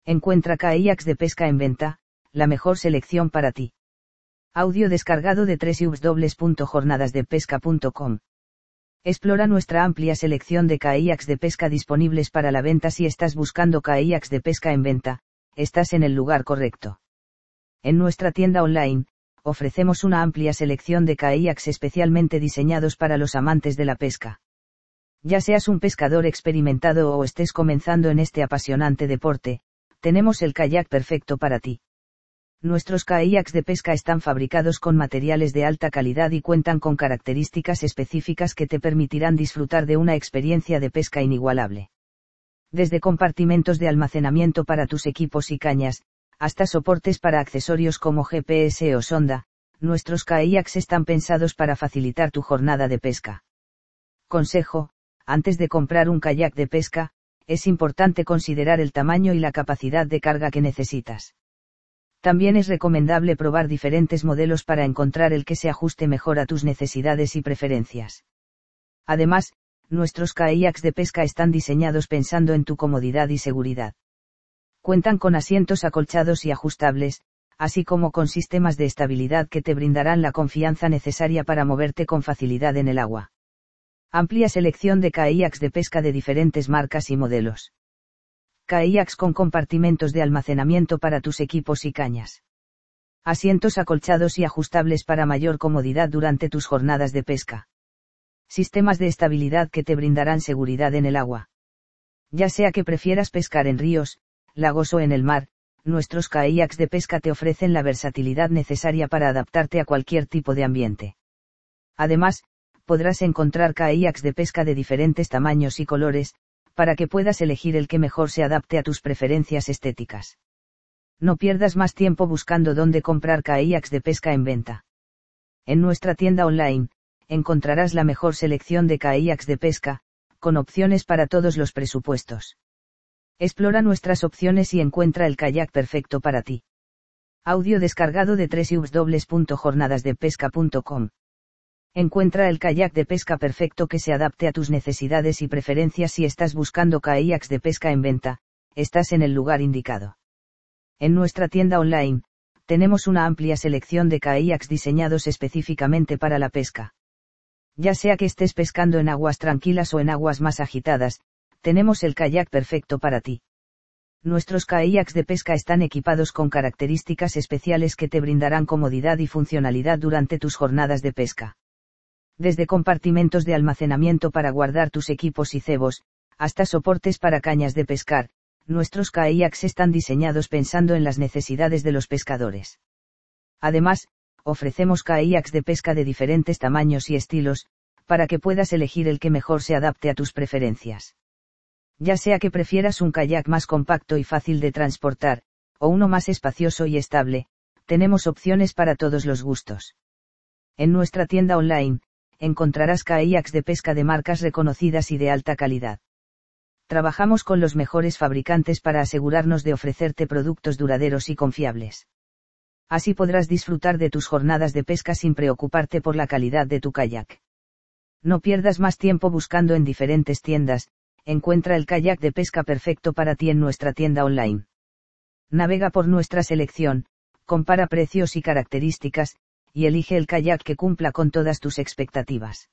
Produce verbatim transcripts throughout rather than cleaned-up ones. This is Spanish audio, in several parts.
Encuentra kayaks de pesca en venta, la mejor selección para ti. Audio descargado de doble u doble u doble u punto jornadas de pesca punto com. Explora nuestra amplia selección de kayaks de pesca disponibles para la venta. Si estás buscando kayaks de pesca en venta, estás en el lugar correcto. En nuestra tienda online, ofrecemos una amplia selección de kayaks especialmente diseñados para los amantes de la pesca. Ya seas un pescador experimentado o estés comenzando en este apasionante deporte, tenemos el kayak perfecto para ti. Nuestros kayaks de pesca están fabricados con materiales de alta calidad y cuentan con características específicas que te permitirán disfrutar de una experiencia de pesca inigualable. Desde compartimentos de almacenamiento para tus equipos y cañas, hasta soportes para accesorios como G P S o sonda, nuestros kayaks están pensados para facilitar tu jornada de pesca. Consejo: antes de comprar un kayak de pesca, es importante considerar el tamaño y la capacidad de carga que necesitas. También es recomendable probar diferentes modelos para encontrar el que se ajuste mejor a tus necesidades y preferencias. Además, nuestros kayaks de pesca están diseñados pensando en tu comodidad y seguridad. Cuentan con asientos acolchados y ajustables, así como con sistemas de estabilidad que te brindarán la confianza necesaria para moverte con facilidad en el agua. Amplia selección de kayaks de pesca de diferentes marcas y modelos. Kayaks con compartimentos de almacenamiento para tus equipos y cañas. Asientos acolchados y ajustables para mayor comodidad durante tus jornadas de pesca. Sistemas de estabilidad que te brindarán seguridad en el agua. Ya sea que prefieras pescar en ríos, lagos o en el mar, nuestros kayaks de pesca te ofrecen la versatilidad necesaria para adaptarte a cualquier tipo de ambiente. Además, podrás encontrar kayaks de pesca de diferentes tamaños y colores, para que puedas elegir el que mejor se adapte a tus preferencias estéticas. No pierdas más tiempo buscando dónde comprar kayaks de pesca en venta. En nuestra tienda online, encontrarás la mejor selección de kayaks de pesca, con opciones para todos los presupuestos. Explora nuestras opciones y encuentra el kayak perfecto para ti. Audio descargado de doble u doble u doble u punto jornadas de pesca punto com. Encuentra el kayak de pesca perfecto que se adapte a tus necesidades y preferencias. Si estás buscando kayaks de pesca en venta, estás en el lugar indicado. En nuestra tienda online, tenemos una amplia selección de kayaks diseñados específicamente para la pesca. Ya sea que estés pescando en aguas tranquilas o en aguas más agitadas, tenemos el kayak perfecto para ti. Nuestros kayaks de pesca están equipados con características especiales que te brindarán comodidad y funcionalidad durante tus jornadas de pesca. Desde compartimentos de almacenamiento para guardar tus equipos y cebos, hasta soportes para cañas de pescar, nuestros kayaks están diseñados pensando en las necesidades de los pescadores. Además, ofrecemos kayaks de pesca de diferentes tamaños y estilos, para que puedas elegir el que mejor se adapte a tus preferencias. Ya sea que prefieras un kayak más compacto y fácil de transportar, o uno más espacioso y estable, tenemos opciones para todos los gustos. En nuestra tienda online, encontrarás kayaks de pesca de marcas reconocidas y de alta calidad. Trabajamos con los mejores fabricantes para asegurarnos de ofrecerte productos duraderos y confiables. Así podrás disfrutar de tus jornadas de pesca sin preocuparte por la calidad de tu kayak. No pierdas más tiempo buscando en diferentes tiendas, encuentra el kayak de pesca perfecto para ti en nuestra tienda online. Navega por nuestra selección, compara precios y características, y elige el kayak que cumpla con todas tus expectativas.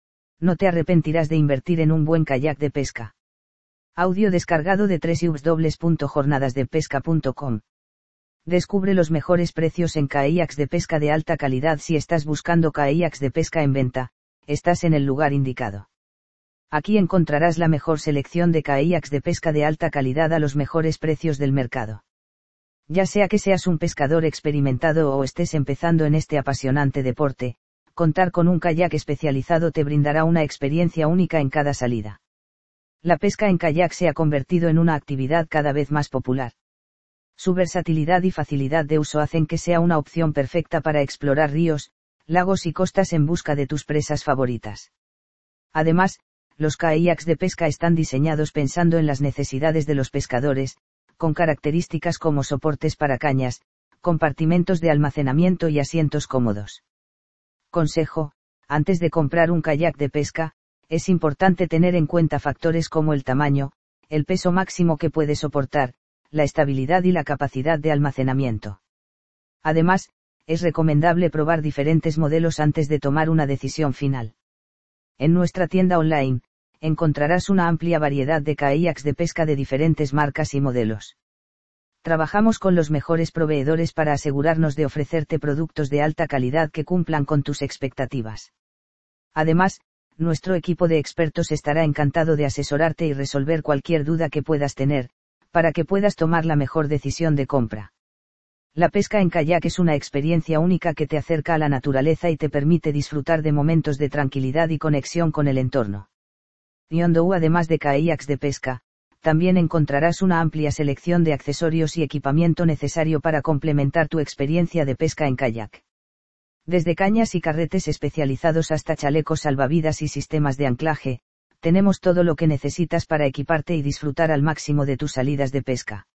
No te arrepentirás de invertir en un buen kayak de pesca. Audio descargado de doble u doble u doble u punto jornadas de pesca punto com. Descubre los mejores precios en kayaks de pesca de alta calidad. Si estás buscando kayaks de pesca en venta, estás en el lugar indicado. Aquí encontrarás la mejor selección de kayaks de pesca de alta calidad a los mejores precios del mercado. Ya sea que seas un pescador experimentado o estés empezando en este apasionante deporte, contar con un kayak especializado te brindará una experiencia única en cada salida. La pesca en kayak se ha convertido en una actividad cada vez más popular. Su versatilidad y facilidad de uso hacen que sea una opción perfecta para explorar ríos, lagos y costas en busca de tus presas favoritas. Además, los kayaks de pesca están diseñados pensando en las necesidades de los pescadores, con características como soportes para cañas, compartimentos de almacenamiento y asientos cómodos. Consejo: antes de comprar un kayak de pesca, es importante tener en cuenta factores como el tamaño, el peso máximo que puede soportar, la estabilidad y la capacidad de almacenamiento. Además, es recomendable probar diferentes modelos antes de tomar una decisión final. En nuestra tienda online, encontrarás una amplia variedad de kayaks de pesca de diferentes marcas y modelos. Trabajamos con los mejores proveedores para asegurarnos de ofrecerte productos de alta calidad que cumplan con tus expectativas. Además, nuestro equipo de expertos estará encantado de asesorarte y resolver cualquier duda que puedas tener, para que puedas tomar la mejor decisión de compra. La pesca en kayak es una experiencia única que te acerca a la naturaleza y te permite disfrutar de momentos de tranquilidad y conexión con el entorno. Yondou, además de kayaks de pesca, también encontrarás una amplia selección de accesorios y equipamiento necesario para complementar tu experiencia de pesca en kayak. Desde cañas y carretes especializados hasta chalecos salvavidas y sistemas de anclaje, tenemos todo lo que necesitas para equiparte y disfrutar al máximo de tus salidas de pesca.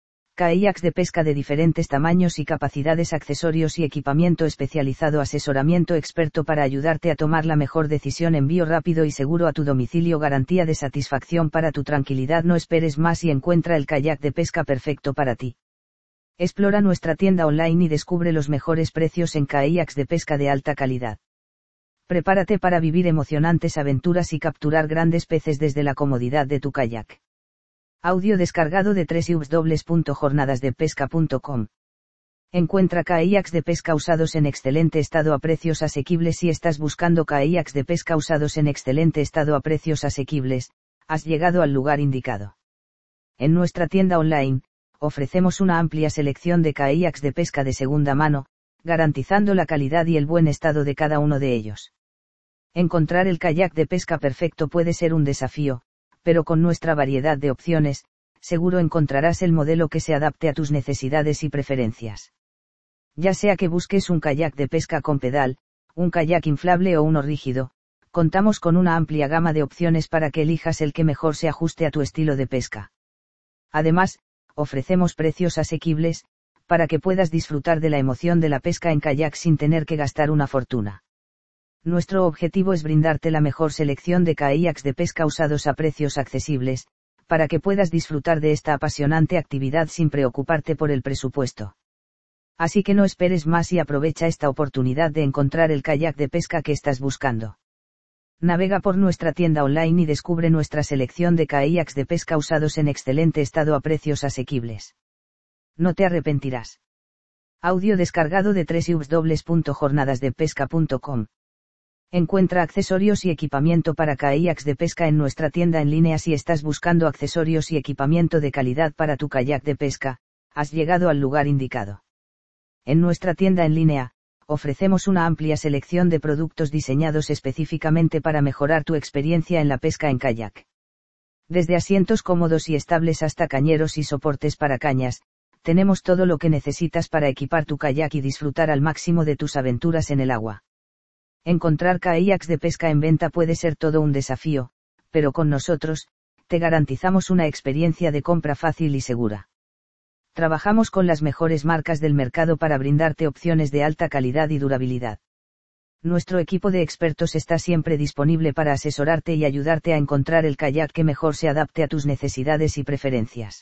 Kayaks de pesca de diferentes tamaños y capacidades, accesorios y equipamiento especializado, asesoramiento experto para ayudarte a tomar la mejor decisión, envío rápido y seguro a tu domicilio, garantía de satisfacción para tu tranquilidad. No esperes más y encuentra el kayak de pesca perfecto para ti. Explora nuestra tienda online y descubre los mejores precios en kayaks de pesca de alta calidad. Prepárate para vivir emocionantes aventuras y capturar grandes peces desde la comodidad de tu kayak. Audio descargado de doble u doble u doble u punto jornadas de pesca punto com. Encuentra kayaks de pesca usados en excelente estado a precios asequibles. Si estás buscando kayaks de pesca usados en excelente estado a precios asequibles, has llegado al lugar indicado. En nuestra tienda online, ofrecemos una amplia selección de kayaks de pesca de segunda mano, garantizando la calidad y el buen estado de cada uno de ellos. Encontrar el kayak de pesca perfecto puede ser un desafío, pero con nuestra variedad de opciones, seguro encontrarás el modelo que se adapte a tus necesidades y preferencias. Ya sea que busques un kayak de pesca con pedal, un kayak inflable o uno rígido, contamos con una amplia gama de opciones para que elijas el que mejor se ajuste a tu estilo de pesca. Además, ofrecemos precios asequibles, para que puedas disfrutar de la emoción de la pesca en kayak sin tener que gastar una fortuna. Nuestro objetivo es brindarte la mejor selección de kayaks de pesca usados a precios accesibles, para que puedas disfrutar de esta apasionante actividad sin preocuparte por el presupuesto. Así que no esperes más y aprovecha esta oportunidad de encontrar el kayak de pesca que estás buscando. Navega por nuestra tienda online y descubre nuestra selección de kayaks de pesca usados en excelente estado a precios asequibles. No te arrepentirás. Audio descargado de doble u doble u doble u punto jornadas de pesca punto com. Encuentra accesorios y equipamiento para kayaks de pesca en nuestra tienda en línea. Si estás buscando accesorios y equipamiento de calidad para tu kayak de pesca, has llegado al lugar indicado. En nuestra tienda en línea, ofrecemos una amplia selección de productos diseñados específicamente para mejorar tu experiencia en la pesca en kayak. Desde asientos cómodos y estables hasta cañeros y soportes para cañas, tenemos todo lo que necesitas para equipar tu kayak y disfrutar al máximo de tus aventuras en el agua. Encontrar kayaks de pesca en venta puede ser todo un desafío, pero con nosotros, te garantizamos una experiencia de compra fácil y segura. Trabajamos con las mejores marcas del mercado para brindarte opciones de alta calidad y durabilidad. Nuestro equipo de expertos está siempre disponible para asesorarte y ayudarte a encontrar el kayak que mejor se adapte a tus necesidades y preferencias.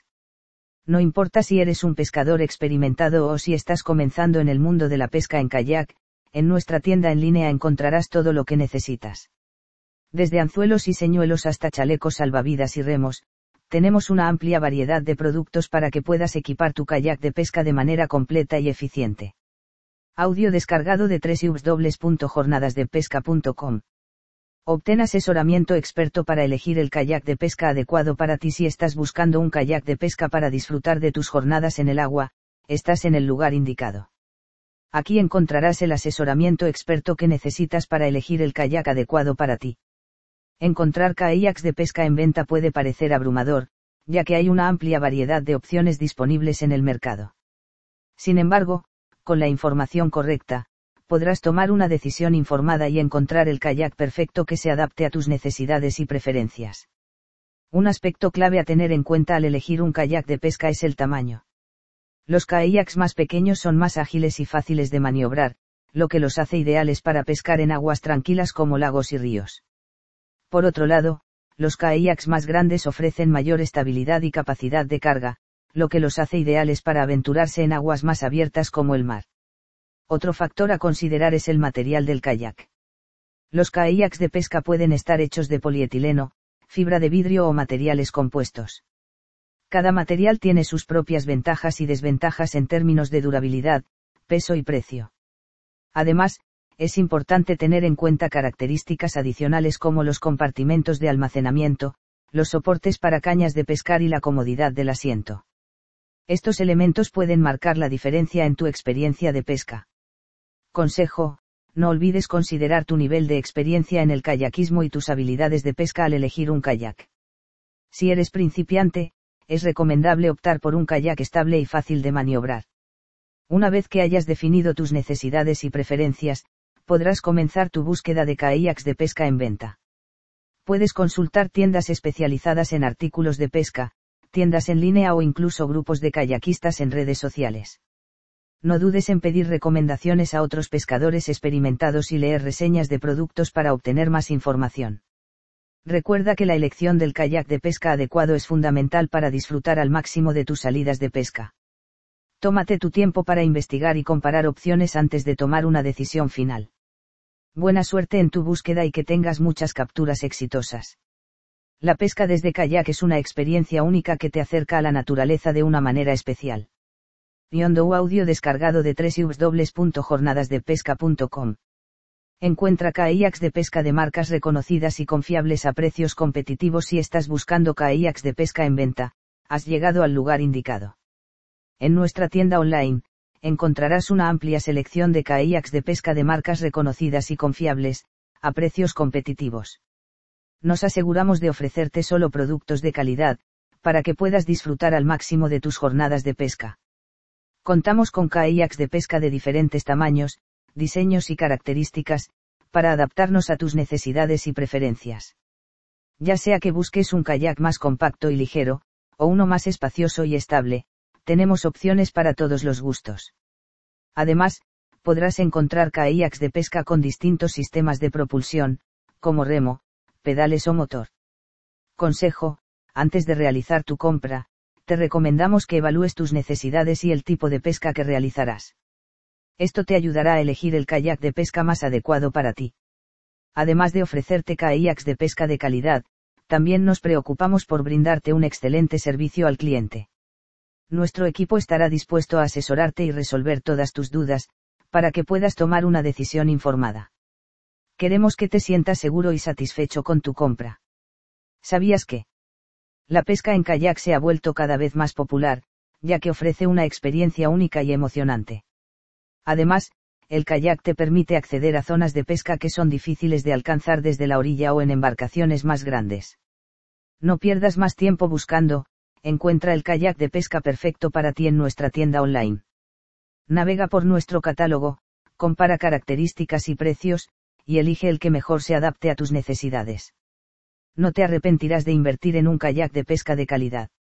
No importa si eres un pescador experimentado o si estás comenzando en el mundo de la pesca en kayak, en nuestra tienda en línea encontrarás todo lo que necesitas. Desde anzuelos y señuelos hasta chalecos salvavidas y remos, tenemos una amplia variedad de productos para que puedas equipar tu kayak de pesca de manera completa y eficiente. Audio descargado de doble u doble u doble u punto jornadas de pesca punto com. Obtén asesoramiento experto para elegir el kayak de pesca adecuado para ti. Si estás buscando un kayak de pesca para disfrutar de tus jornadas en el agua, estás en el lugar indicado. Aquí encontrarás el asesoramiento experto que necesitas para elegir el kayak adecuado para ti. Encontrar kayaks de pesca en venta puede parecer abrumador, ya que hay una amplia variedad de opciones disponibles en el mercado. Sin embargo, con la información correcta, podrás tomar una decisión informada y encontrar el kayak perfecto que se adapte a tus necesidades y preferencias. Un aspecto clave a tener en cuenta al elegir un kayak de pesca es el tamaño. Los kayaks más pequeños son más ágiles y fáciles de maniobrar, lo que los hace ideales para pescar en aguas tranquilas como lagos y ríos. Por otro lado, los kayaks más grandes ofrecen mayor estabilidad y capacidad de carga, lo que los hace ideales para aventurarse en aguas más abiertas como el mar. Otro factor a considerar es el material del kayak. Los kayaks de pesca pueden estar hechos de polietileno, fibra de vidrio o materiales compuestos. Cada material tiene sus propias ventajas y desventajas en términos de durabilidad, peso y precio. Además, es importante tener en cuenta características adicionales como los compartimentos de almacenamiento, los soportes para cañas de pescar y la comodidad del asiento. Estos elementos pueden marcar la diferencia en tu experiencia de pesca. Consejo: no olvides considerar tu nivel de experiencia en el kayakismo y tus habilidades de pesca al elegir un kayak. Si eres principiante, es recomendable optar por un kayak estable y fácil de maniobrar. Una vez que hayas definido tus necesidades y preferencias, podrás comenzar tu búsqueda de kayaks de pesca en venta. Puedes consultar tiendas especializadas en artículos de pesca, tiendas en línea o incluso grupos de kayakistas en redes sociales. No dudes en pedir recomendaciones a otros pescadores experimentados y leer reseñas de productos para obtener más información. Recuerda que la elección del kayak de pesca adecuado es fundamental para disfrutar al máximo de tus salidas de pesca. Tómate tu tiempo para investigar y comparar opciones antes de tomar una decisión final. Buena suerte en tu búsqueda y que tengas muchas capturas exitosas. La pesca desde kayak es una experiencia única que te acerca a la naturaleza de una manera especial. Yondou audio descargado de doble u doble u doble u punto jornadas de pesca punto com. Encuentra kayaks de pesca de marcas reconocidas y confiables a precios competitivos. Si estás buscando kayaks de pesca en venta, has llegado al lugar indicado. En nuestra tienda online, encontrarás una amplia selección de kayaks de pesca de marcas reconocidas y confiables, a precios competitivos. Nos aseguramos de ofrecerte solo productos de calidad, para que puedas disfrutar al máximo de tus jornadas de pesca. Contamos con kayaks de pesca de diferentes tamaños, diseños y características, para adaptarnos a tus necesidades y preferencias. Ya sea que busques un kayak más compacto y ligero, o uno más espacioso y estable, tenemos opciones para todos los gustos. Además, podrás encontrar kayaks de pesca con distintos sistemas de propulsión, como remo, pedales o motor. Consejo: antes de realizar tu compra, te recomendamos que evalúes tus necesidades y el tipo de pesca que realizarás. Esto te ayudará a elegir el kayak de pesca más adecuado para ti. Además de ofrecerte kayaks de pesca de calidad, también nos preocupamos por brindarte un excelente servicio al cliente. Nuestro equipo estará dispuesto a asesorarte y resolver todas tus dudas, para que puedas tomar una decisión informada. Queremos que te sientas seguro y satisfecho con tu compra. ¿Sabías que la pesca en kayak se ha vuelto cada vez más popular, ya que ofrece una experiencia única y emocionante? Además, el kayak te permite acceder a zonas de pesca que son difíciles de alcanzar desde la orilla o en embarcaciones más grandes. No pierdas más tiempo buscando, encuentra el kayak de pesca perfecto para ti en nuestra tienda online. Navega por nuestro catálogo, compara características y precios, y elige el que mejor se adapte a tus necesidades. No te arrepentirás de invertir en un kayak de pesca de calidad.